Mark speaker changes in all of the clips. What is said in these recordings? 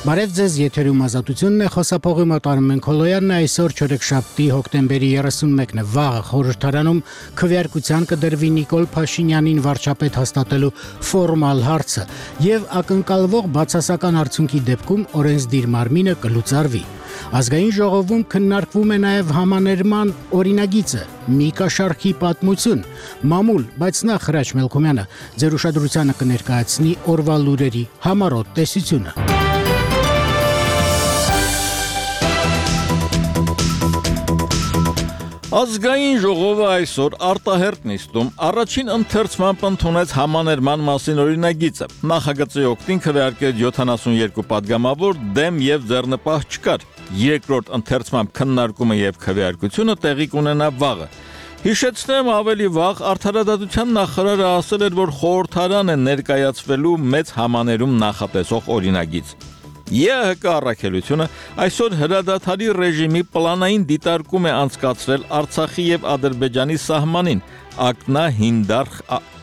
Speaker 1: Բարև ձեզ, եթերում ազատությունն է, խոսափողի մոտարում ենք Հոլոյանն այսօր չորեքշաբթի հոկտեմբերի 31-ը վաղը խորհրդարանում քվեարկության կդրվի Նիկոլ Փաշինյանին վարչապետ հաստատելու ֆորմալ հարցը եւ ակնկալվող բացասական արդյունքի դեպքում օրենսդիր մարմինը կլուծարվի։ Ազգային ժողովում քննարկվում է նաև համաներման օրինագիծը, մի կաշառքի պատմություն, մամուլ, բայց նախ Հրաչ Մելքոմյանը ձեր ուշադրությանը կներկայացնի օրվա լուրերի համառոտ տեսությունը։
Speaker 2: Ազգային ժողովը այսօր արտահերտ նիստում առաջին ընթերցմամբ ընդունեց համաներման մասին օրինագիծը։ Նախագծի օգտին քվեարկեց 72 падգամավոր, դեմ եւ ձեռնպահ չկար։ Երկրորդ ընթերցմամբ քննարկումը եւ քվեարկությունը տեղի կունենա վաղը։ Հիշեցնեմ, ավելի վաղ Արդարադատության նախարարը ասել էր, որ խորհրդարան է ներկայացվելու մեծ համաներում նախատեսող օրինագիծ։ ԵՀԿ առաքելությունը այսօր հրադադարի ռեժիմի պլանային դիտարկում է անցկացրել Արցախի եւ Ադրբեջանի սահմանին Ակնա-Հինդարխ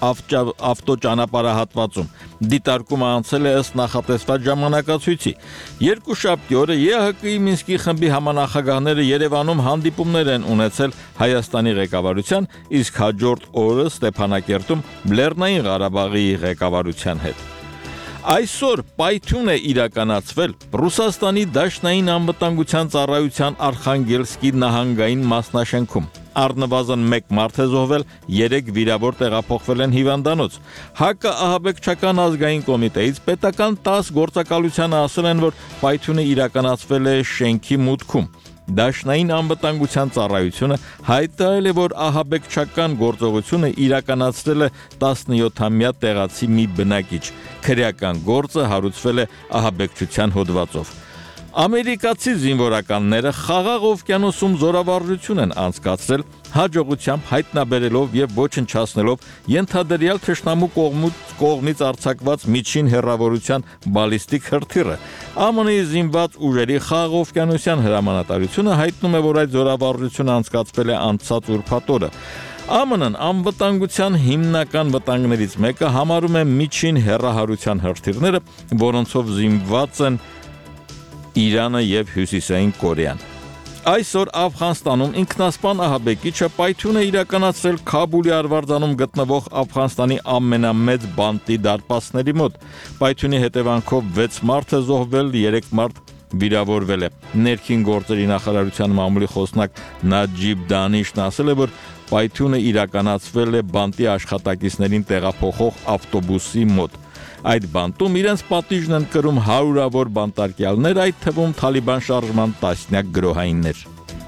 Speaker 2: ավտոճանապարհատվածում։ Դիտարկումը անցել է ըստ նախատեսված ժամանակացույցի։ Երկուշաբթի օրը ԵՀԿ-ի Մինսկի խմբի համանախագահները Երևանում հանդիպումներ են ունեցել Հայաստանի ղեկավարության, իսկ հաջորդ օրը Ստեփանակերտում Լեռնային Ղարաբաղի ղեկավարության հետ։ Այսօր պայթյուն է իրականացվել Ռուսաստանի Դաշնային անվտանգության ծառայության Արխանգելսկի նահանգային մասնաշենքում։ Առնվազն 1 մարդ է զոհվել, 3 վիրավոր տեղափոխվել են հիվանդանոց։ ՀԱԿ-ը ահաբեկչական ազգային կոմիտեից պետական 10 գործակալությանը ասել են, որ պայթյունը իրականացվել է շենքի մուտքում։ Դաշնային անվտանգության ծառայությունը հայտարարել է, որ ահաբեկչական գործողությունը իրականացրել է 17-ամյա տեղացի մի բնակիչ։ Քրեական գործը հարուցվել է ահաբեկչության հոդվածով։ Ամերիկացի զինվորականները Խաղաղ օվկիանոսում զորավարժություն են անցկացրել, հաջողությամբ հայտնաբերելով եւ ոչնչացնելով ենթադրյալ թշնամու կողմից արձակված միջին հեռավորության բալիստիկ հրթիռը։ ԱՄՆ-ի զինված ուժերի Խաղաղ օվկիանոսյան հրամանատարությունը հայտնում է, որ այդ զորավարժությունը անցկացվել է անցած ուրբաթ օրը։ ԱՄՆ-ն անվտանգության հիմնական վտանգներից մեկը համարում է միջին հեռահարության հրթիռները, որոնցով զինված են Իրանը եւ Հյուսիսային Կորեան։ Այսօր Աֆղանստանում ինքնասպան ահաբեկիչը պայթյուն է իրականացրել Քաբուլի արվարձանում գտնվող Աֆղանստանի ամենամեծ բանտի դարպասների մոտ։ Պայթյունի հետևանքով 6 մարդ է զոհվել, 3 մարդ վիրավորվել է։ Ներքին գործերի նախարարության մամուլի խոսնակ Նաջիբ Դանիշն ասել է, որ պայթյունը իրականացվել է բանտի աշխատակիցներին տեղափոխող ավտոբուսի մոտ։ Այդ բանտում իրենց պատիժն են կրում հարյուրավոր բանտարկյալներ, այդ թվում Թալիբան շարժման տասնյակ գրոհայիններ։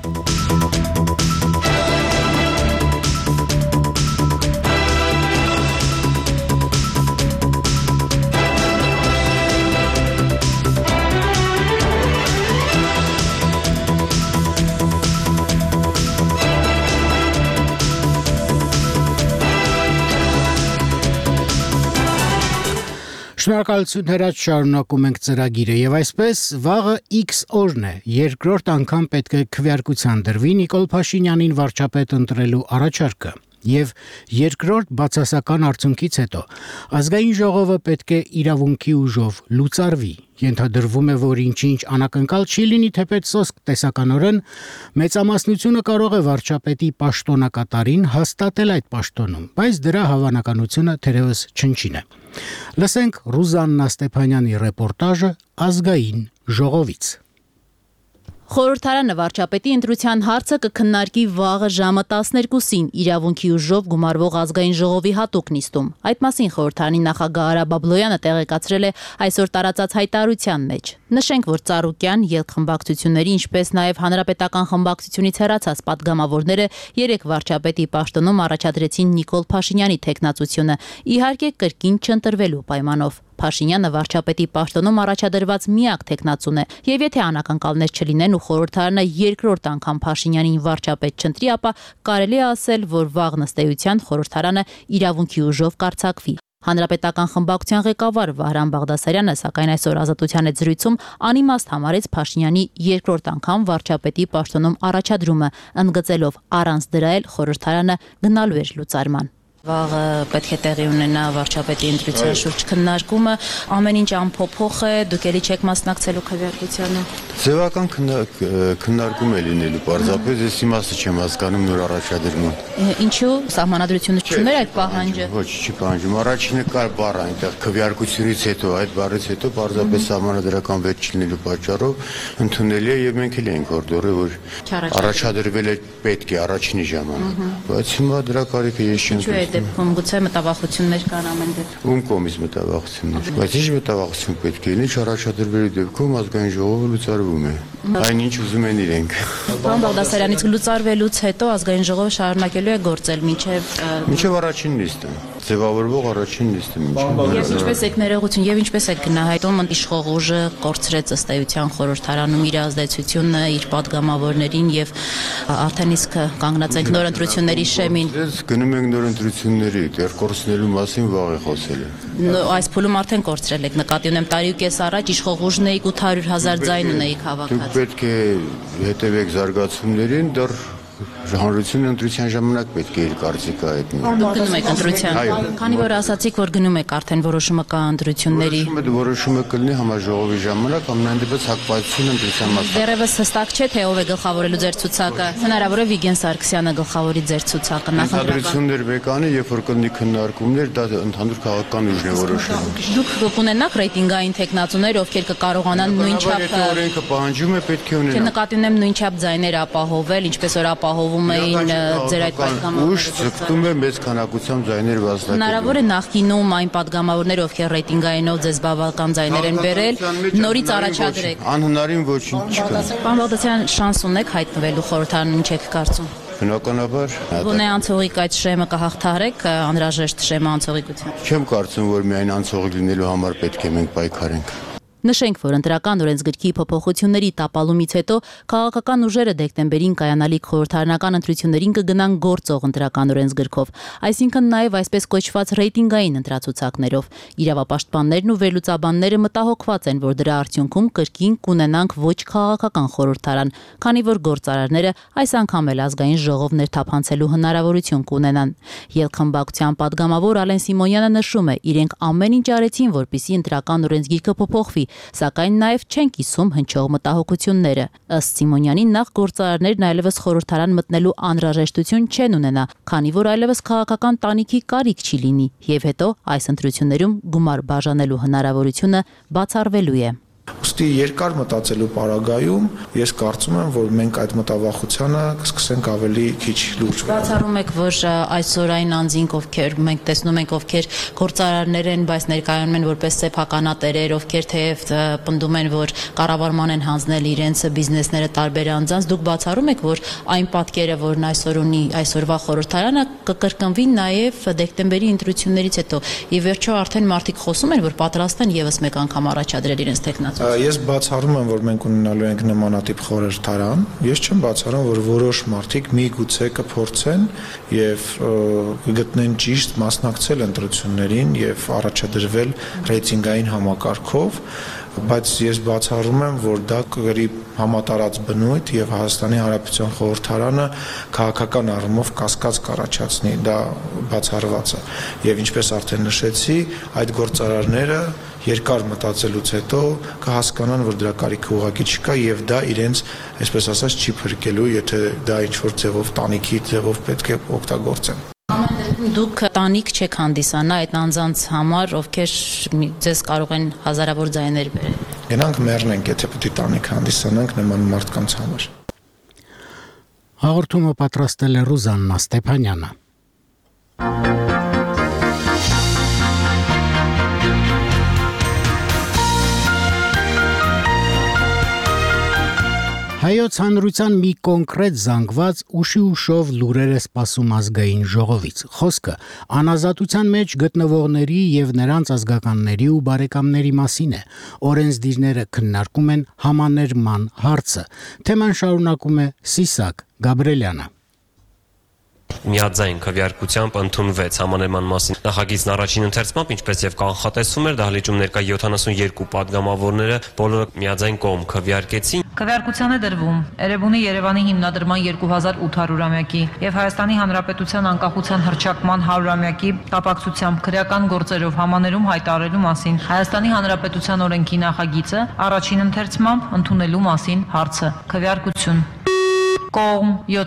Speaker 1: Շնորհակալություն Հրաչ, շարունակում ենք ծրագիրը եւ այսպես վաղը X օրն է, երկրորդ անգամ պետք է քվեարկության դրվի Նիկոլ Փաշինյանին վարչապետ ընտրելու առաջարկը եւ երկրորդ բացասական արդյունքից հետո ազգային ժողովը պետք է իրավունքի ուժով լուծարվի։ Ենթադրվում է, որ ինչ անակնկալ չի լինի, թեպետ սոսկ տեսականորեն մեծամասնությունը կարող է վարչապետի պաշտոնակատարին հաստատել այդ պաշտոնում, բայց դրա հավանականությունը թերևս չնչին է։ Լսենք Ռուզաննա Ստեփանյանի ռեպորտաժը ազգային ժողովից։
Speaker 3: Խորհրդարանը վարչապետի ընտրության հարցը կքննարկի վաղը ժամը 12-ին իրավունքի ուժով գումարվող ազգային ժողովի հատուկ նիստում։ Այդ մասին խորհրդարանի նախագահ Արա Բաբլոյանը տեղեկացրել է այսօր տարածած հայտարարության մեջ։ Նշենք, որ Ծառուկյան, ելք-խմբակցությունների, ինչպես նաև հանրապետական խմբակցությունից հեռացած падգամավորները երեք վարչապետի պաշտոնում առաջադրեցին Նիկոլ Փաշինյանի թեկնածությունը, իհարկե կրկին չընտրվելու պայմանով։ Փաշինյանը վարչապետի պաշտոնում առաջադրված միակ թեկնածուն է, եւ եթե անակնկալներ չլինեն ու խորհրդարանը երկրորդ անգամ Փաշինյանին վարչապետ չընտրի, ապա կարելի է ասել, որ վաղ նստեյության խորհրդարանը իրավունքի ուժով կարձակվի։ Հանրապետական խմբակցության ղեկավար Վահրամ Բաղդասարյանը սակայն այսօր Ազատության հետ զրույցում անիմաստ համարեց Փաշինյանի երկրորդ անգամ վարչապետի պաշտոնում առաջադրումը, ընդգծելով առանց դրա էլ խորհրդարանը գնալու էր լուծարման։ Վաղը պետք է տեղի ունենա վարչապետի ընտրության շուրջ քննարկումը, ամեն ինչ ամփոփող է, դուք էլի չեք մասնակցելու քվեարկությանը։
Speaker 4: Ձևական քննարկում է լինելու, պարզապես ես իմաստը չեմ հասկանում նոր առաջադրման։
Speaker 3: Ինչու սահմանադրությունը չուներ այդ պահանջը։
Speaker 4: Ոչ, չի պահանջում։ Առաջինը կար բառ այնտեղ քվեարկությունից հետո, այդ բառից հետո պարզապես սահմանադրական վեճ չլինելու պատճառով ընդունելի է եւ մենք էլ ենք օրդորը, որ առաջադրվել է պետք է առաջինի ժամանակ։ Բայց հիմա դրա կարիքը ես չեմ
Speaker 3: զգում։ Դեպքում գուցե մտավախություններ կան ամեն դեպքում։
Speaker 4: Ում կողմից մտավախություններ։ Բայց ինչ մտավախություն պետք է լինի, առաջադրվելու դեպքում ազգային ժողովը լուծարվում է։ Այնինչ ուզում են իրենք։
Speaker 3: Պարոն Բաղդասարյանից լուծարվելուց հետո ազգային ժողովը շարունակելու է գործել մինչև
Speaker 4: առաջին նիստը, ձևավորվող առաջին նիստը մինչև։
Speaker 3: Եվ ինչպես եք ներողություն, եւ ինչպես եք գնահատում իշխող ուժը կորցրեց ըստ էության խորհրդարանում իր ազդեցությունը իր падգամավորներին եւ արդեն իսկ կանգնած ենք նոր ընտրությունների շեմին։
Speaker 4: Գնում ենք նոր ընտրությունների, դեռ կորցնելու մասին վաղ է խոսել։
Speaker 3: Այս փուլում արդեն կորցրել եք, նկատի ունեմ տարի ու կես առաջ իշխող ուժն էիք 800,000 ձայն ունեիք հավաքած։
Speaker 4: Դուք պետք է հետևեք զարգացումներին, դեռ հանրությունը ընտրության ժամանակ պետք է իր կարծիքը հայտնի։
Speaker 3: Դուք գնում եք ընտրության։ Քանի որ ասացիք, որ գնում եք արդեն որոշումը կա ընտրությունների։
Speaker 4: Որոշումը կլինի համաժողովի ժամանակ, ամենայն դեպս հակվածությունը ընտրության մասնակցության։
Speaker 3: Դեռևս հստակ չէ, թե ով է գլխավորելու ձեր ցուցակը։ Հնարավոր է Վիգեն Սարգսյանը գլխավորի ձեր ցուցակը
Speaker 4: նախընտրություններ բեկանի, երբ որ կլինի քննարկումներ, դա ընդհանուր քաղաքական ուժն է որոշելու։
Speaker 3: Դուք կունենաք ռեյտինգային տեխնացուներ, ովքեր կկարողանան նույնչափ
Speaker 4: օրենքը պահանջում է, պետք է ունենան։
Speaker 3: Նկատի ունեմ նույնչափ ձայներ ապահովել, ինչպես որ ապահովում էին ձեր այդ падգամավորները։
Speaker 4: Ուժ ձգտում է մեծ քանակությամբ ձայներ վաստակել։
Speaker 3: Հնարավոր է նախկինում այն падգամավորները, ովքեր ռեյտինգայինով ձեզ բավական ձայներ են բերել, նորից առաջադրեք։
Speaker 4: Անհնարին ոչինչ չկա։
Speaker 3: Պարոն Բաղդասարյան, շանս ունեք հայտնվելու խորհրդարանում, ինչ եք կարծում։
Speaker 4: Բնականաբար
Speaker 3: Գոնե անցողիկ այդ շեմը կհաղթահարեք, անհրաժեշտ շեմը անցողիկության։
Speaker 4: Չեմ կարծում, որ միայն անցողիկ լինելու համար պետք է մենք պայքարենք։
Speaker 3: Նշենք, որ ընտրական օրենսգրքի փոփոխությունների տապալումից հետո քաղաքական ուժերը դեկտեմբերին կայանալիք խորհրդարանական ընտրություններին կգնան գործող ընտրական օրենսգրքով, այսինքն նաև այսպես կոչված ռեյտինգային ընտրացուցակներով։ Իրավապաշտպաններն ու վերլուծաբանները մտահոգված են, որ դրա արդյունքում կրկին կունենանք ոչ քաղաքական խորհրդարան, քանի որ գործարարները այս անգամ էլ ազգային ժողով ներթափանցելու հնարավորություն կունենան։ Ելքխմբակցության падգամավոր Ալեն Սիմոնյանը նշում է, իրենք ամեն ինչ արեցին, որպեսզի ընտրական օրենսգիրքը փոփոխվի, սակայն նաև չեն կիսում հնչող մտահոգությունները։ Ըստ Սիմոնյանի, նախ գործարարներն այլևս խորհրդարան մտնելու անհրաժեշտություն չեն ունենա, քանի որ այլևս քաղաքական տանիքի կարիք չի լինի, եւ հետո այս ընտրություններում գումար բաժանելու հնարավորությունը բացառվելու է։
Speaker 5: Ուստի երկար մտածելու պարագայում ես կարծում եմ, որ մենք այդ մտավախությանը կսկսենք ավելի քիչ լուրջ վերաբերել։
Speaker 3: Բացառում եք, որ այսօր այն անձինք, ովքեր մենք տեսնում ենք, ովքեր գործարարներ են, բայց ներկայանում են որպես սեփականատերեր, ովքեր թեև պնդում են, որ կառավարման են հանձնել իրենց բիզնեսները տարբեր անձանց, դուք բացառում եք, որ այն պատկերը, որն այսօր ունի այսօրվա խորհրդարանը, կկրկնվի նաև դեկտեմբերի ընտրություններից հետո։ Եվ վերջո արդեն մարդիկ խոսում են, որ պատրաստ են եւս մեկ անգամ առաջադրել իրենց տեխնացու։
Speaker 5: Ես բացառում եմ, որ մենք ունենալու ենք նմանատիպ խորհրդարան։ Ես չեմ բացառում, որ որոշ մարդիկ միգուցե կփորձեն եւ կգտնեն ճիշտ մասնակցել ընտրություններին եւ առաջադրվել ռեյտինգային համակարգով, բայց ես բացառում եմ, որ դա կգրի համատարած բնույթ եւ Հայաստանի Հանրապետության խորհրդարանը քաղաքական առումով կասկած կառաջացնի, դա բացառված է։ Եվ ինչպես արդեն նշեցի, այդ գործարարները երկար մտածելուց հետո կհասկանան, որ դրա կարիքը ուղղակի չկա եւ դա իրենց, այսպես ասած, չի փրկելու, եթե դա ինչ-որ ձևով տանիքի ձևով պետք է օգտագործեն։
Speaker 3: Դուք տանիք չեք հանդիսանա այդ անձանց համար, ովքեր ձեզ կարող են հազարավոր ձայներ բերել։
Speaker 5: Գնանք մեռնենք, եթե պետք է տանիք հանդիսանանք նման մարդկանց համար։
Speaker 1: Հաղորդումը պատրաստել է Ռուզաննա Ստեփանյանը։ Հայոց հանրության մի կոնկրետ զանգված ուշի ուշով լուրեր է սպասում ազգային ժողովից։ Խոսքը անազատության մեջ գտնվողների եւ նրանց ազգականների ու բարեկամների մասին է։ Օրենսդիրները քննարկում են համաներման հարցը։ Թեման շարունակում է Սիսակ Գաբրելյանը։
Speaker 6: Միաձայն քվեարկությամբ ընդունվեց համաներման մասին նախագիծն առաջին ընթերցմամբ, ինչպես եւ կանխատեսվում էր, դահլիճում ներկա 72 падգամավորները բոլորը միաձայն կողմ քվեարկեցին։
Speaker 7: Քվեարկության է դրվում Էրեբունի Երևանի հիմնադրման 2800-ամյակի եւ Հայաստանի Հանրապետության անկախության հռչակման 100-ամյակի կապակցությամբ քրեական գործերով համաներում հայտարարելու մասին Հայաստանի Հանրապետության օրենքի նախագիծը առաջին ընթերցմամբ ընդունելու մասին հարցը։ Քվեարկություն Կողմ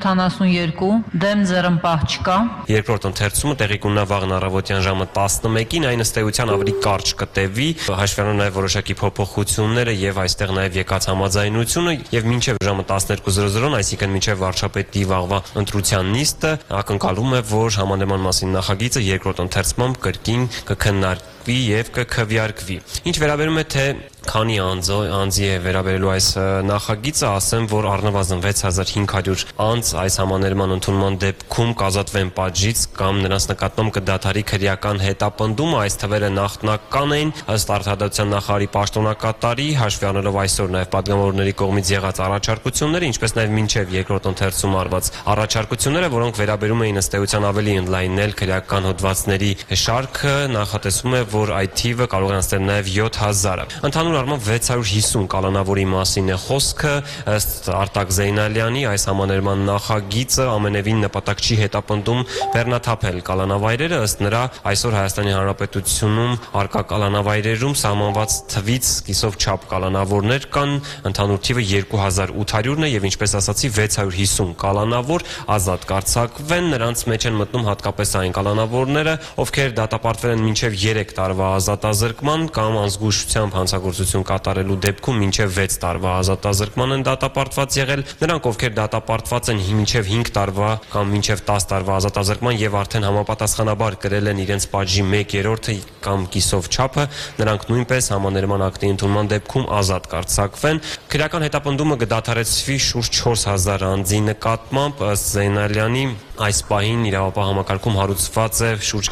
Speaker 7: 72 դեմ ձեռնպահ չկա։
Speaker 6: Երկրորդ ընթերցումը տեղի կունենա վաղն առավոտյան ժամը 11-ին, այն ըստ էության ավելի կարճ կտևի, հաշվի առնելով որոշակի փոփոխությունները եւ այստեղ նաեւ եկած համաձայնությունը եւ մինչեւ ժամը 12:00-ն, այսինքն մինչեւ վարչապետի վաղվա ընտրության նիստը, ակնկալում է, որ համանդրման մասին նախագիծը երկրորդ ընթերցմամբ կրկին կքննարկվի եւ կքվեարկվի։ Ինչ վերաբերում է թե քանի անձի է վերաբերելու այս նախագիծը, ասեմ, որ առնվազն 6500 անձ այս համաներման ընդունման դեպքում կազատվեն պատժից կամ նրանց նկատմամբ կդադարի քրեական հետապնդումը, այս թվերը նախնական են ըստ արտադրության նախարարի պաշտոնակատարի, հաշվի առնելով այսօր նաև падգամավորների կողմից եղած առաջարկությունները, ինչպես նաև մինչև երկրորդ ընթերցում արված առաջարկությունները, որոնք վերաբերում էին ըստ էության ավելի ընդլայնել քրեական հոդվածների շարքը, նախատեսվում է, որ այդ թիվը կարող է անցնել նաև 7000-ը։ Ընդհանուր առմամբ 650 կալանավորի մասին է խոսքը, ըստ Արտակ Զեյնալյանի այս համաներման նախագիծը ամենևին նպատակ չի հետապնդում բեռնաթափել կալանավայրերը, ըստ նրա այսօր Հայաստանի Հանրապետությունում արկա կալանավայրերում սահմանված թվից կիսով չափ կալանավորներ կան, ընդհանուր թիվը 2800-ն է եւ ինչպես ասացի 650 կալանավոր ազատ կարձակվեն, նրանց մեջ են մտնում հատկապես այն կալանավորները, ովքեր դատապարտվել են մինչեւ 3 տարվա ազատազրկման կամ անզգուշությամբ հանցագործություն կատարելու դեպքում մինչև 6 տարվա ազատազրկման են դատապարտված եղել, նրանք ովքեր դատապարտված են մինչև 5 տարվա կամ մինչև 10 տարվա ազատազրկման եւ արդեն համապատասխանաբար կրել են իրենց պատժի 1/3-ը կամ կիսով չափը, նրանք նույնպես համաներման ակտի ընդունման դեպքում ազատ կարձակվեն։ Քրեական հետապնդումը կդադարեցվի շուրջ 4000 անձի նկատմամբ, ըստ Զեյնալյանի այս պահին իրավապահ համակարգում հարուցված է շուրջ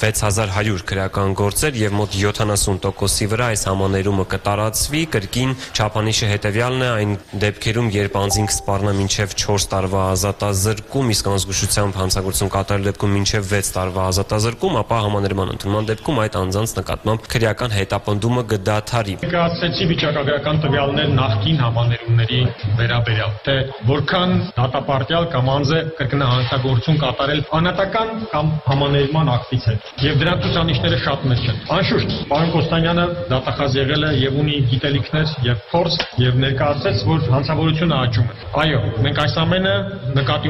Speaker 6: 6100 քրեական գործեր եւ մոտ 70%-ի վրա այս համաներումը կտարածվի, կրկին չափանիշը հետեւյալն է, այն դեպքերում, երբ անձին կսպառնա մինչև 4 տարվա ազատազրկում, իսկ անզգուշությամբ հանցագործություն կատարելու դեպքում մինչև 6 տարվա ազատազրկում, ապա համաներման ընդունման դեպքում այդ անձանց նկատմամբ քրեական հետապնդումը կդադարի։
Speaker 8: Ներկայացրեցի վիճակագրական տվյալներ նախկին համաներումների վերաբերյալ, թե որքան դատապարտյալ կամ անձ է կրկնա հանցագործություն կատարել անհատական կամ համաներման ակտից հետ։ Եվ դրանց ցուցանիշները շատ մեծ չեն։ Անշուշտ, պարոն Կոստանյանը դատախազ եղել է եւ ունի գիտելիքներ եւ փորձ եւ ներկայացրեց, որ հանցավորությունը աճում է։ Այո, մենք այս ամենը նկատի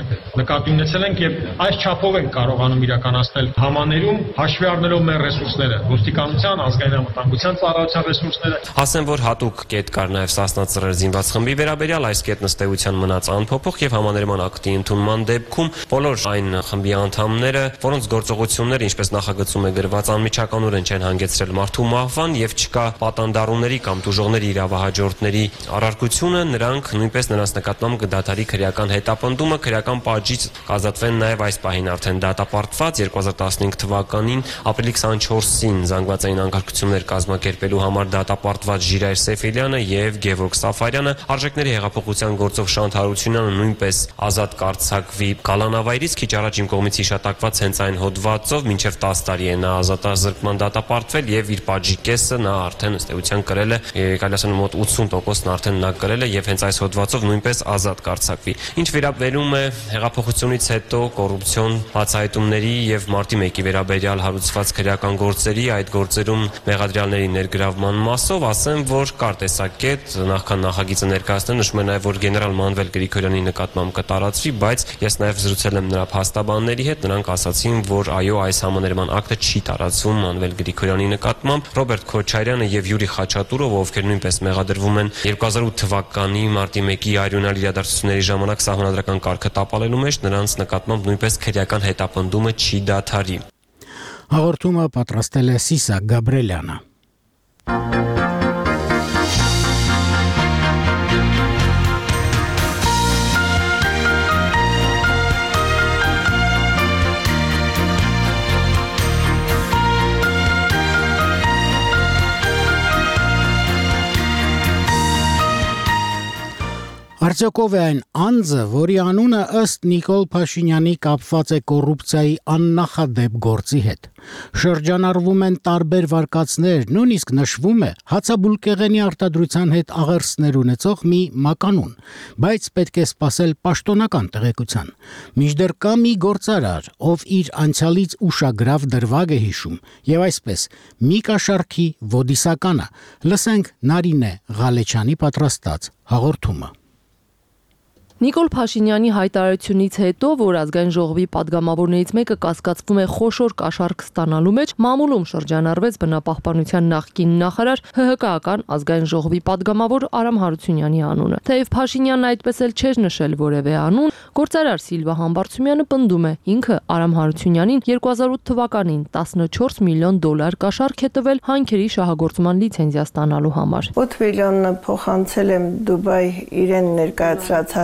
Speaker 8: ունեցել ենք եւ այս չափով ենք կարողանում իրականացնել համաներում, հաշվի առնելով մեր ռեսուրսները, ոստիկանության, ազգային անվտանգության ծառայության ռեսուրսները։
Speaker 6: Ասեմ, որ հատուկ կետ կար նաեւ Սասնա ծռեր զինված խմբի վերաբերյալ, այս կետն ըստ էության մնաց անփոփոխ եւ համաներման ակտի ընդունման դեպքում բոլոր այն խմբի անդամները, որոնց գործողությունները, ինչպես նախագծում է գրված, անմիջականորեն չեն հանգեցրել մարդու մահվան եւ չկա պատանդառուների կամ տուժողների իրավահաջորդների առարկությունը, նրանք նույնպես նրանց նկատմամբ կդադարի քրեական հետապնդումը, քրեական պատժից կազատվեն նաեւ այս պահին արդեն դատապարտված 2015 թվականին ապրիլի 24-ին զանգվածային անկարգություններ կազմակերպելու համար դատապարտված Ժիրայր Սեֆիլյանը եւ Գևորգ Սաֆարյանը, արժեքների հեղափոխության գործով Շանթ Հարությունյանը նույնպես ազատ կարձակվի կալանավայրից, քիչ առաջ իմ կողմից հիշատակված հենց այն հոդվածով մինչև 10 տարի է նա ազատազրկման դատապարտվել եւ իր պատժի կեսը նա արդեն ըստ էության կրել է, կարելի ասել մոտ 80%-ն արդեն նա կրել է եւ հենց այս հոդվածով նույնպես ազատ կարձակվի։ Ինչ վերաբերում է հեղափոխությունից հետո կոռուպցիոն բացահայտումների եւ մարտի 1-ի վերաբերյալ հարուցված քրեական գործերի, այդ գործերում մեղադրյալների ներգրավման մասով ասեմ, որ կար տեսակետ նախքան նախագիծը ներկայացնել, նշում է նաեւ, որ գեներալ Մանվել Գրիգորյանի նկատմամբ կտարածվի, բայց ես նաեւ զրուցել եմ նրա փաստաբանների հետ, նրանք ասացին, որ այո, այս համաներման ակտը չի տարածվում Մանվել Գրիգորյանի նկատմամբ։ Ռոբերտ Քոչարյանը եւ Յուրի Խաչատուրովը, ովքեր նույնպես մեղադրվում են 2008 թվականի մարտի 1-ի արյունալ իրադարձությունների ժամանակ սահմանադրական կարգը տապալելու մեջ, նրանց նկատմամբ նույնպես քրեական հետապնդումը չի դադարի։
Speaker 1: Հաղորդումը պատրաստել է Սիսա Գաբրելյանը։ Արդյոք ով է այն անձը, որի անունը ըստ Նիկոլ Փաշինյանի կապված է կոռուպցիայի աննախադեպ գործի հետ։ Շրջանառվում են տարբեր վարկածներ, նույնիսկ նշվում է հացաբուլկեղենի արտադրության հետ աղերսներ ունեցող մի մականուն, բայց պետք է սպասել պաշտոնական տեղեկության։ Մինչդեռ կա մի գործարար, ով իր անցյալից ուշագրավ դրվագ է հիշում, եւ այսպես մի կաշառքի ոդիսականը։ Լսենք Նարինե Ղալեչյանի պատրաստած հաղորդումը։
Speaker 9: Նիկոլ Փաշինյանի հայտարարությունից հետո, որ ազգային ժողովի падգամավորներից մեկը կասկածվում է խոշոր կաշառք ստանալու մեջ, մամուլում շրջանառվեց բնապահպանության նախկին նախարար ՀՀԿ-ական ազգային ժողովի падգամավոր Արամ Հարությունյանի անունը։ Թեև Փաշինյանն այդպես էլ չէր նշել որևէ անուն, գործարար Սիլվա Համբարձումյանը պնդում է, ինքը Արամ Հարությունյանին 2008 թվականին $14 միլիոն կաշառք է տվել հանքերի շահագործման լիցենզիա ստանալու համար։
Speaker 10: 8 միլիոնը փոխանցել եմ Դուբայ իրեն ներկայացրած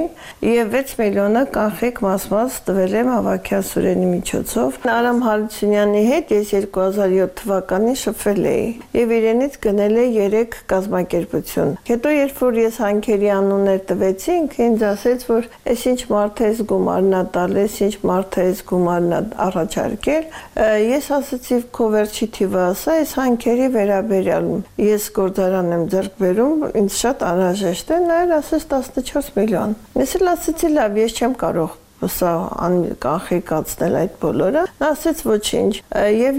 Speaker 10: եւ 6 միլիոնը կանխիկ մաս տվել եմ Ավագյան Սուրենի միջոցով։ Արամ Հարությունյանի հետ ես 2007 թվականին շփվել էի եւ իրենից գնել է 3 կազմակերպություն։ Հետո երբ որ ես հանքերի անուններ տվեցինք, ինձ ասեց, որ այս ինչ մարդ է գումարն է տալիս, ինչ մարդ է գումարն է առաջարկել։ Ես ասացի, քո վերջի թիվը ասա, այս հանքերի վերաբերյալ ես գործարան եմ ձեռք բերում, ինձ շատ անհրաժեշտ է, նա ասեց 14 միլիոն։ Ես էլ ասեցի, լավ, ես չեմ կարող սա կանխիկացնել այդ բոլորը։ Նա ասեց ոչինչ։ Եվ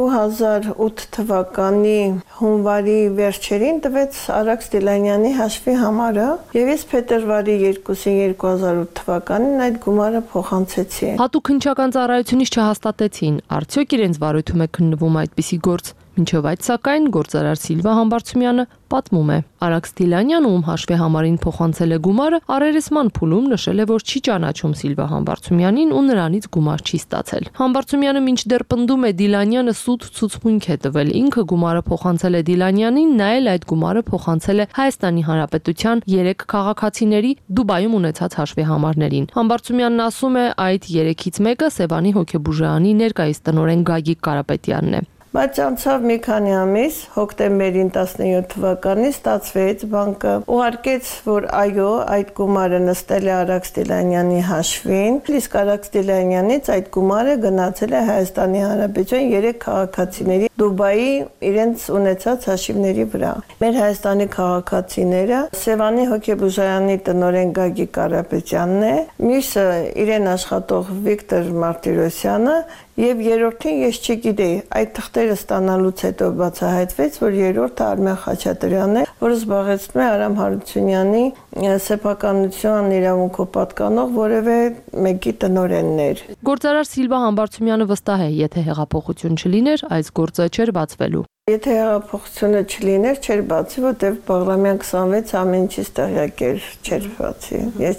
Speaker 10: 2008 թվականի հունվարի վերջերին տվեց Արաքս Դիլանյանի հաշվի համարը, եւ ես փետրվարի 2-ին 2008 թվականին այդ գումարը փոխանցեցի։
Speaker 9: Հատուկ հնչական ծառայությունից չհաստատեցին, արդյոք իրենց վարույթում է քննվում այդպիսի գործ։ Մինչև այդ սակայն գործարար Սիլվա Համբարձումյանը պատմում է. Արաքս Դիլանյանը, ում հաշվի համարին փոխանցել է գումարը, առերեսման փուլում նշել է, որ չի ճանաչում Սիլվա Համբարձումյանին ու նրանից գումար չի ստացել։ Համբարձումյանը մինչդեռ պնդում է Դիլանյանը սուտ ցուցմունք է տվել։ Ինքը գումարը փոխանցել է Դիլանյանին, նա էլ այդ գումարը փոխանցել է Հայաստանի Հանրապետության 3 քաղաքացիների Դուբայում ունեցած հաշվի համարներին։ Համբարձումյանն ասում է, այդ 3-ից մեկը Սևանի հոգեբուժարանի ներկայիս տնօրեն Գագիկ Կարապետյանն է։
Speaker 10: Բայց անցավ մի քանի ամիս, հոկտեմբերին 17 թվականին ստացվեց բանկը ուղարկեց, որ այո, այդ գումարը նստել է Արաքս Դիլանյանի հաշվին, իսկ Արաքս Դիլանյանից այդ գումարը գնացել է Հայաստանի Հանրապետության 3 քաղաքացիների Դուբայի իրենց ունեցած հաշիվների վրա։ Մեր Հայաստանի քաղաքացիները Սևանի հոգեբուժարանի տնօրեն Գագիկ Կարապետյանն է, մյուսը իրեն աշխատող Վիկտոր Մարտիրոսյանը եւ երրորդին ես չգիտեի, այդ թղթերը ստանալուց հետո բացահայտվեց, որ երրորդը Արմեն Խաչատրյանն է, որը զբաղեցնում է Արամ Հարությունյանի սեփականության իրավունքով պատկանող որևէ մեկի տնօրեններ։
Speaker 9: Գործարար Սիլվա Համբարձումյանը վստահ է, եթե հեղափոխություն չլիներ, այս գործը չէր բացվելու։
Speaker 10: Եթե հեղափոխությունը չլիներ, չէր բացի, որտեղ Բաղրամյան 26 ամեն ինչից տեղյակ էր, չէր բացի։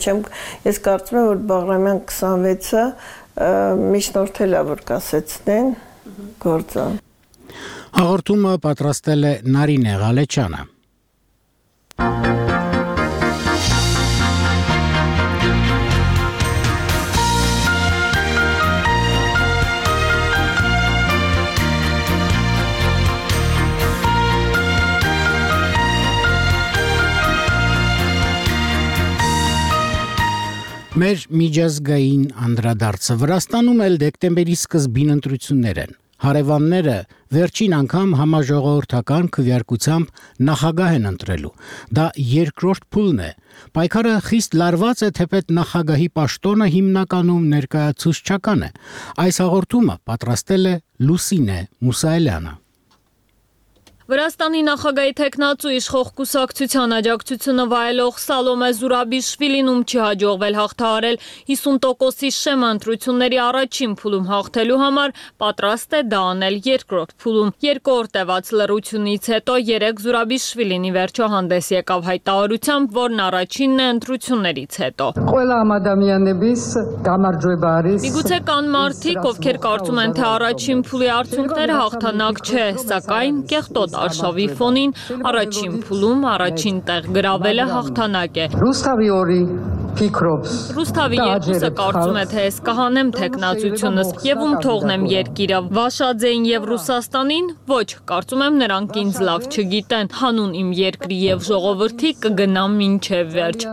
Speaker 10: Ես կարծում եմ, որ Բաղրամյան 26-ը միջնորդել է, որ կասեցնեն գործը։
Speaker 1: Հաղորդումը պատրաստել է Նարինե Ղալեչյանը։ Մեր միջազգային անդրադարձը Վրաստանում էլ դեկտեմբերի սկզբին ընտրություններ են։ Հարևանները վերջին անգամ համաժողովրդական քվեարկությամբ նախագահ են ընտրելու։ Դա երկրորդ փուլն է։ Պայքարը խիստ լարված է, թեպետ նախագահի պաշտոնը հիմնականում ներկայացուցչական է։ Այս հաղորդումը պատրաստել է Լուսինե Մուսայելյանը։
Speaker 11: Վրաստանի նախագահի թեկնածու իշխող կուսակցության աջակցությունը վայելող Սալոմե Զուրաբիշվիլին, ում չի հաջողվել հաղթահարել 50%-ի շեմը ընտրությունների առաջին փուլում հաղթելու համար, պատրաստ է դա անել երկրորդ փուլում։ 2 օր տևած լռությունից հետո 3 Զուրաբիշվիլին ի վերջո հանդես եկավ հայտարարությամբ, որն առաջինն է ընտրություններից հետո։ Միգուցե կան մարդիկ, ովքեր կարծում են, թե առաջին փուլի արդյունքները հաղթանակ չէ, սակայն կեղտոտ արշավի ֆոնին առաջին փուլում առաջին տեղ գրավելը հաղթանակ է։ Ռուսթավի երկուսը կարծում է, թե ես կհանեմ թեկնածությունս եւ ում թողնեմ երկիրը։ Վաշաձեին եւ Ռուսաստանին, ոչ, կարծում եմ նրանք ինձ լավ չգիտեն։ Հանուն իմ երկրի եւ ժողովրդի կգնամ մինչեւ վերջ։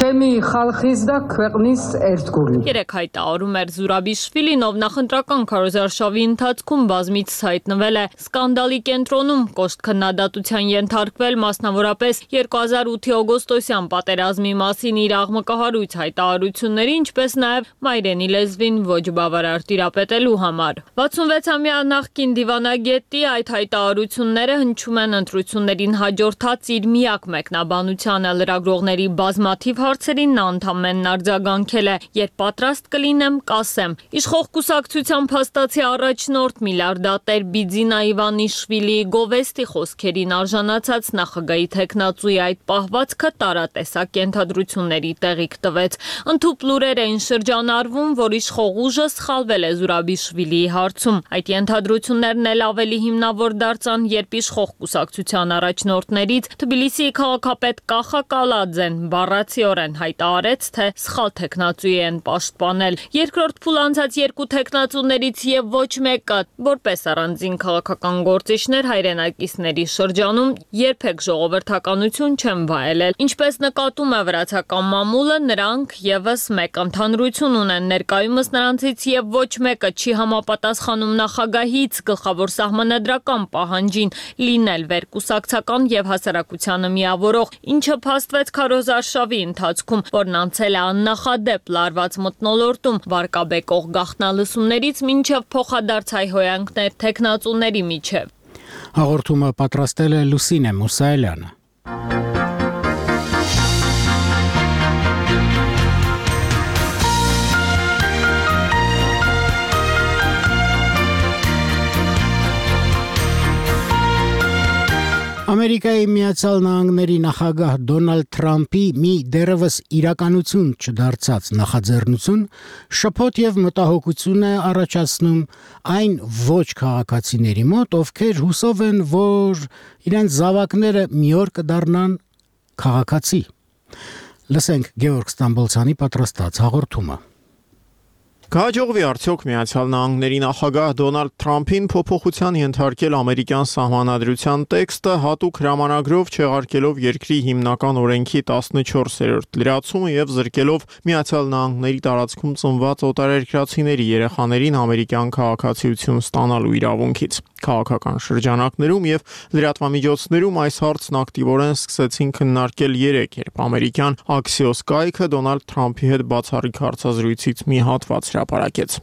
Speaker 11: Երեք հայտարարում էր Զուրաբիշվիլին, ով նախընտրական քարոզարշավի ընթացքում բազմիցս հայտնվել է սկանդալի կենտրոնում, կոշտ քննադատության ենթարկվել, մասնավորապես 2008-ի օգոստոսյան պատերազմի մասին իր աղմկահարույց հայտարարությունների, ինչպես նաև մայրենի լեզվին ոչ բավարար տիրապետելու համար։ 66-ամյա նախկին դիվանագետի այդ հայտարարությունները հնչում են ընտրություններին հաջորդած իր միակ մեկնաբանությանը, լրագրողների բազմաթիվ հարցերին նա ընդամենն արձագանքել է. «Երբ պատրաստ կլինեմ, կասեմ»։ Իշխող կուսակցության փաստացի առաջնորդ միլիարդատեր Բիձինա Իվանիշվիլիի գովեստի խոսքերին արժանացած նախագահի թեկնածուի այդ պահվածքը տարատեսակ ենթադրությունների տեղիք տվեց։ Ընդհուպ լուրեր էին շրջանառվում, որ իշխող ուժը սխալվել է Զուրաբիշվիլիի հարցում։ Այդ ենթադրություններն էլ ավելի հիմնավոր դարձան, երբ իշխող կուսակցության առաջնորդներից Թբիլիսիի քաղաքապետ Կախա Կալաձեն բառացիորեն հայտարարեց, թե սխալ թեկնածուի են պաշտպանել։ Երկրորդ փուլ անցած երկու թեկնածուներից եւ ոչ մեկը, որպես առանձին քաղաքական գործիչներ հայրենակիցների շրջանում երբեք ժողովրդականություն չեն վայելել։ Ինչպես նկատում է վրացական մամուլը, նրանք եւս մեկ ընդհանրություն ունեն, ներկայումս նրանցից եւ ոչ մեկը չի համապատասխանում նախագահից գլխավոր սահմանադրական պահանջին լինել վերկուսակցական եւ հասարակությանը միավորող, ինչը փաստվեց քարոզարշավի ընթացքում, որն անցել է աննախադեպ լարված մթնոլորտում, վարկաբեկող գաղտնալսումներից մինչև փոխադարձ հայհոյանքներ թեկնածուների միջև։
Speaker 1: Հաղորդումը պատրաստել է Լուսինե Մուսայելյանը։ Ամերիկայի Միացյալ Նահանգների նախագահ Դոնալդ Թրամփի մի դեռևս իրականություն չդարձած նախաձեռնություն շփոթ եւ մտահոգություն է առաջացնում այն ոչ քաղաքացիների մոտ, ովքեր հուսով են, որ իրենց զավակները մի օր կդառնան քաղաքացի։ Լսենք Գևորգ Ստամբոլցյանի պատրաստած հաղորդումը։
Speaker 12: Կհաջողվի արդյոք Միացյալ Նահանգների նախագահ Դոնալդ Թրամփին փոփոխության ենթարկել ամերիկյան սահմանադրության տեքստը հատուկ հրամանագրով չեղարկելով երկրի հիմնական օրենքի 14-րդ լրացումը եւ զրկելով Միացյալ Նահանգների տարածքում ծնված օտարերկրացիների երեխաներին ամերիկյան քաղաքացիություն ստանալու իրավունքից։ Քաղաքական շրջանակներում եւ լրատվամիջոցներում այս հարցն ակտիվորեն սկսեցին քննարկել երեկ, երբ ամերիկյան Axios կայքը Դոնալդ Թրամփի հետ բացառիկ հարցազրույցից մի հատված հրապարակեց։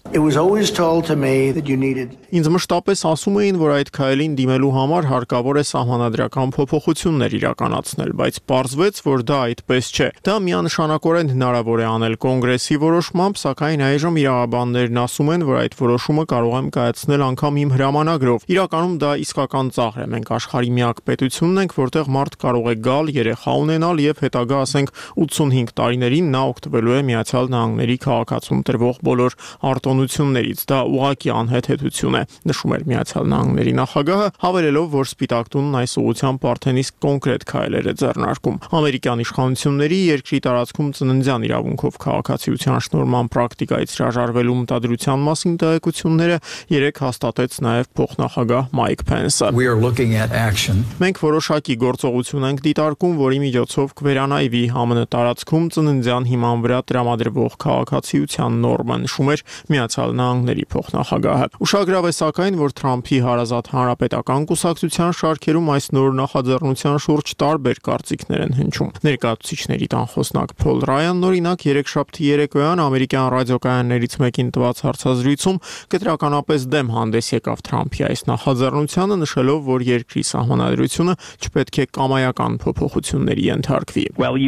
Speaker 12: Ինձ մշտապես ասում էին, որ այդ քայլին դիմելու համար հարկավոր է սահմանադրական փոփոխություններ իրականացնել, բայց պարզվեց, որ դա այդպես չէ։ Դա միանշանակորեն հնարավոր է անել կոնգրեսի որոշմամբ, սակայն այժմ իրավաբաններն ասում են, որ այդ որոշումը կարող եմ կայացնել անգամ իմ հրամանագրով։ Իրականում դա իսկական ծաղր է։ Մենք աշխարհի միակ պետությունն ենք, որտեղ մարդ կարող է գալ, երեխա ունենալ եւ հետագա, ասենք, 85 տարիներին նա օգտվելու է Միացյալ Նահանգների քաղաքացում տրվող բոլոր արտոնություններից։ Դա ուղղակի անհեթեթություն է, նշում էր Միացյալ Նահանգների նախագահը, հավելելով, որ Սպիտակ տունն այս ուղղությամբ արդեն իսկ կոնկրետ քայլեր է ձեռնարկում։ Ամերիկյան իշխանությունների երկրի տարածքում ծննդյան իրավունքով քաղաքացիության շնորհման պրակտիկայից հրաժարվելու մտադրության մասին տեղեկությունները երեք հաստատեց նաև փոխնախագահ Մայք Փենսը։ Մենք որոշակի գործողություն ենք դիտարկում, որի միջոցով կվերանայվի ԱՄՆ տարածքում ծննդյան հիման վրա տրամադրվող քաղաքացիության նորմը, նշում էր Միացյալ Նահանգների փոխնախագահը։ Ուշագրավ է սակայն, որ Թրամփի հարազատ հանրապետական կուսակցության շարքերում այս նոր նախաձեռնության շուրջ տարբեր կարծիքներ են հնչում։ Ներկայացուցիչների տանխոսնակ Փոլ Ռայանն օրինակ երեքշաբթի երեկոյան ամերիկյան ռադիոկայաններից մեկին տված հարցազրույցում կտրականապես դեմ հանդես եկավ Թրամփի այս նախաձեռնությանը, նշելով, որ երկրի սահմանադրությունը չպետք է կամայական փոփոխությունների ենթարկվի։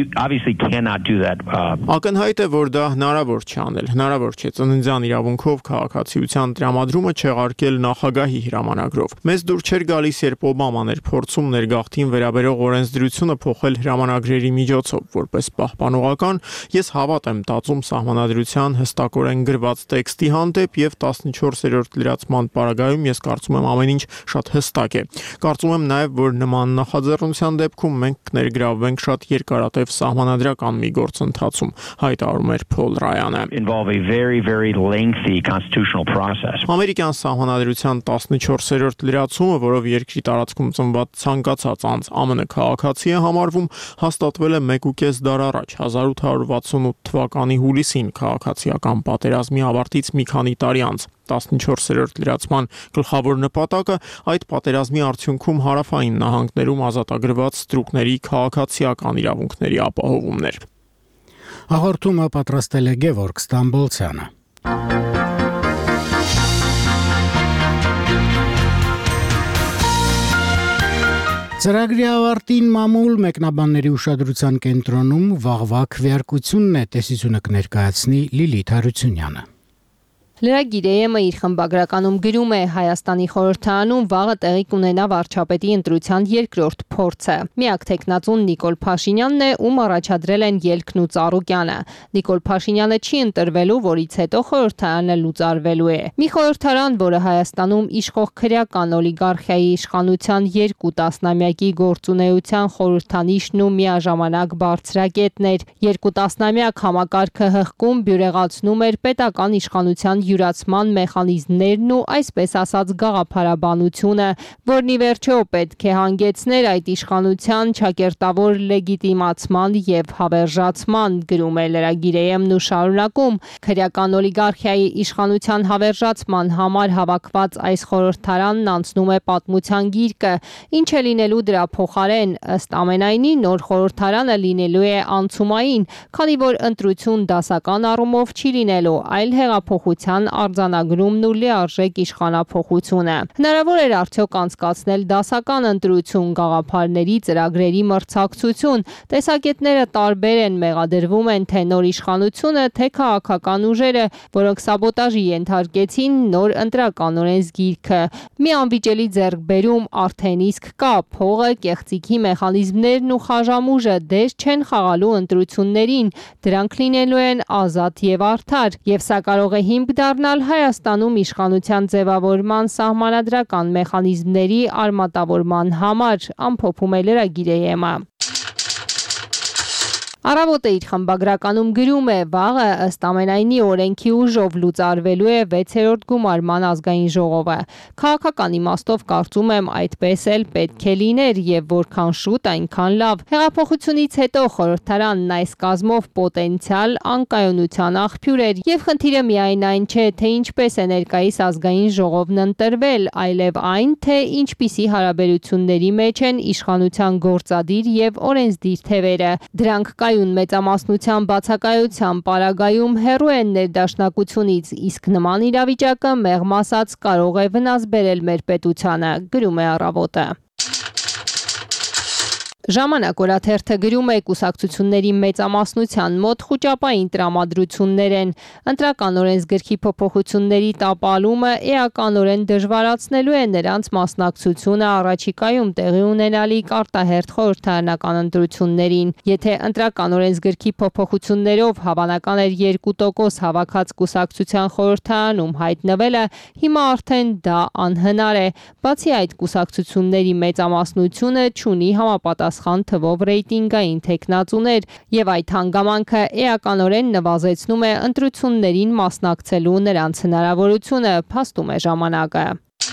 Speaker 12: Ակնհայտ է, որ դա հնարավոր չի անել։ Հնարավոր չէ ծննդյան իրավունքով քաղաքացիության տրամադրումը չեղարկել նախագահի հրամանագրով։ Մեզ դուր չէր գալիս, երբ Օբաման էր փորձում ներգաղթին վերաբերող օրենսդրությունը փոխել հրամանագրերի միջոցով, որպես պահպանողական, ես հավատ եմ տածում սահմանադրության հստակորեն գրված տեքստի հանդեպ եւ 14-րդ լրացման պարագայում ես կարծում եմ ամեն ինչ շատ հստակ է։ Կարծում եմ նաև, որ նման նախաձեռնության դեպքում մենք ներգրավվենք շատ երկարատև սահմանադրական մի գործընթացում, հայտարարում էր Փոլ Ռայանը։ Ամերիկյան սահմանադրության 14-րդ լրացումը, որով երկրի տարածքում ծնված ցանկացած անձ ԱՄՆ քաղաքացի է համարվում, հաստատվել է 1.5 դար առաջ 1868 թվականի հուլիսին քաղաքացիական պատերազմի ավարտից մի քանի տարի անց։ 14-րդ լրացման գլխավոր նպատակը այդ պատերազմի արդյունքում հարավային նահանգներում ազատագրված ստրուկների քաղաքացիական իրավունքների ապահովումն էր։
Speaker 1: Հաղորդումը պատրաստել է Գևորգ Ստամբոլցյանը։ Ծրագրի ավարտին մամուլ մեկնաբանների ուշադրության կենտրոնում վաղվա քվեարկությունն է, տեսությունը կներկայացնի Լիլիթ Հարությունյանը։
Speaker 9: Լրագիր իր խմբագրականում գրում է Հայաստանի խորհրդարանում վաղը տեղի կունենա վարչապետի ընտրության երկրորդ փորձը։ Միակ թեկնածուն Նիկոլ Փաշինյանն է, ում առաջադրել են Ելքն ու Ծառուկյանը։ Նիկոլ Փաշինյանը չի ընտրվելու, որից հետո խորհրդարանը լուծարվելու է։ Մի խորհրդարան, որը Հայաստանում իշխող քրեական օլիգարխիայի իշխանության 2 տասնամյակի գործունեության խորհրդանիշն ու միաժամանակ բարձրակետն էր։ 2 տասնամյակ համակարգը հղկում բյուրեղացնում էր պետական իշխանության յուրացման մեխանիզմներն ու այսպես ասած գաղափարաբանությունը, որն ի վերջո պետք է հանգեցներ այդ իշխանության ճակերտավոր լեգիտիմացման եւ հավերժացման, գրում է լրագիր-ն ու շարունակում, քրեական օլիգարխիայի իշխանության հավերժացման համար հավաքված այս խորհրդարանն անցնում է պատմության գիրկը, ինչ է լինելու դրա փոխարեն, ըստ ամենայնի նոր խորհրդարանը լինելու է անցումային, քանի որ ընտրություն դասական առումով չի լինելու, այլ հեղափոխության արձանագրումն ու լիարժեք իշխանափոխությունը։ Հնարավոր էր արդյոք անցկացնել դասական ընտրություն, գաղափարների, ծրագրերի մրցակցություն, տեսակետները տարբեր են, մեղադրվում են թե նոր իշխանությունը, թե քաղաքական ուժերը, որոնք սաբոտաժի ենթարկեցին նոր ընտրական օրենսգիրքը։ Մի անվիճելի ձեռքբերում արդեն իսկ կա, փողը, կեղծիքի մեխանիզմներն ու խաժամուժը դեր չեն խաղալու ընտրություններին, դրանք լինելու են ազատ եւ արդար, եւ սա կարող է հիմք դառնալ Հայաստանում իշխանության ձևավորման սահմանադրական մեխանիզմների արմատավորման համար, ամփոփում է լրագիր-ը։ Առավոտը իր խմբագրականում գրում է վաղը ըստ ամենայնի օրենքի ուժով լուծարվելու է 6-րդ գումարման ազգային ժողովը։ Քաղաքական իմաստով կարծում եմ այդպես էլ պետք է լիներ եւ որքան շուտ այնքան լավ։ Հեղափոխությունից հետո խորհրդարանն այս կազմով պոտենցիալ անկայունության աղբյուր էր եւ խնդիրը միայն այն չէ, թե ինչպես է ներկայիս ազգային ժողովն ընտրվել, այլև այն, թե ինչպիսի հարաբերությունների մեջ են իշխանության գործադիր եւ օրենսդիր թևերը։ Դրանք մեծամասնության բացակայության պարագայում հեռու են ներդաշնակությունից, իսկ նման իրավիճակը մեղմ ասած կարող է վնաս բերել մեր պետությանը, գրում է Առավոտը։ Ժամանակ օրաթերթը գրում է կուսակցությունների մեծամասնության մոտ խուճապային տրամադրություններ են։ Ընտրական օրենսգրքի փոփոխությունների տապալումը էականորեն դժվարացնելու է նրանց մասնակցությունը առաջիկայում տեղի ունենալիք արտահերթ խորհրդարանական ընտրություններին։ Եթե ընտրական օրենսգրքի փոփոխություններով հավանական էր 2% հավաքած կուսակցության խորհրդարանում հայտնվելը, հիմա արդեն դա անհնար է։ Բացի այդ, կուսակցությունների մեծամասնությունը չունի համապատասխան թվով ռեյտինգային թեկնածուներ եւ այդ հանգամանքը էականորեն նվազեցնում է ընտրություններին մասնակցելու նրանց հնարավորությունը, փաստում է ժամանակը։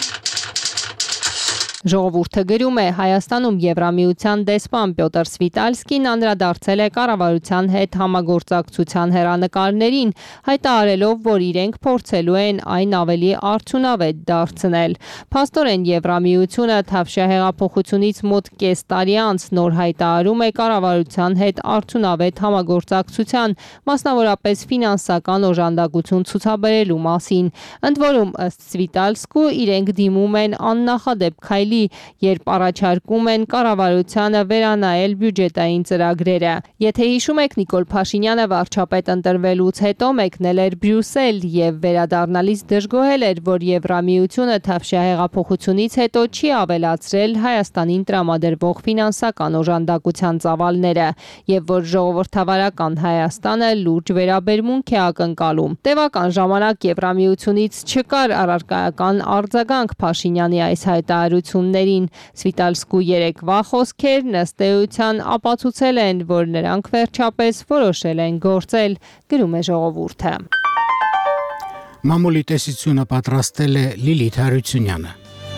Speaker 9: Ժողովուրդը գրում է Հայաստանում Եվրամիության դեսպան Պյոտր Սվիտալսկին անդրադարձել է կառավարության հետ համագործակցության հեռանկարներին, հայտարարելով, որ իրենք փորձելու են այն ավելի արդյունավետ դարձնել։ Փաստորեն Եվրամիությունը Թավշյա հեղափոխությունից մոտ կես տարի անց նոր հայտարարում է կառավարության հետ արդյունավետ համագործակցության, մասնավորապես ֆինանսական օժանդակություն ցուցաբերելու մասին։ Ընդ որում, ըստ Սվիտալսկու, իրենք դիմում են աննախադեպ քայլի կարելի, երբ առաջարկում են կառավարությանը վերանայել բյուջետային ծրագրերը։ Եթե հիշում եք, Նիկոլ Փաշինյանը վարչապետ ընտրվելուց հետո մեկնել էր Բրյուսել եւ վերադառնալիս դժգոհել էր, որ Եվրամիությունը Թավշյա հեղափոխությունից հետո չի ավելացրել Հայաստանին տրամադրվող ֆինանսական օժանդակության ծավալները եւ որ ժողովրդավարական Հայաստանը լուրջ վերաբերմունք է ակնկալում։ Տևական ժամանակ Եվրամիությունից չկար առարկայական արձագանք Փաշինյանի այս հայտարարություններին։ Սվիտալսկու երեկվա խոսքերն ըստ էության ապացուցել են, որ նրանք վերջապես որոշել են գործել, գրում է Ժողովուրդը։
Speaker 1: Մամուլի տեսությունը պատրաստել է Լիլիթ Հարությունյանը։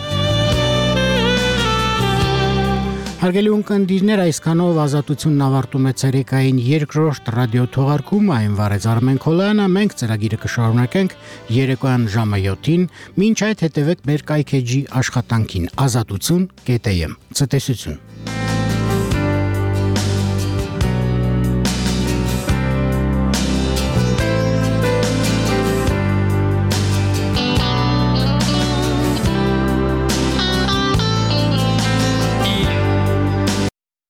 Speaker 1: Հարգելի ունկնդիրներ, այսքանով Ազատությունն ավարտում է ցերեկային երկրորդ ռադիո թողարկումը, այն վարեց Արմեն Քոլյանը, մենք ծրագիրը կշարունակենք երեկոյան ժամը 7-ին, մինչ այդ հետևեք մեր կայքեջի աշխատանքին azatutsun.am։ Ցտեսություն։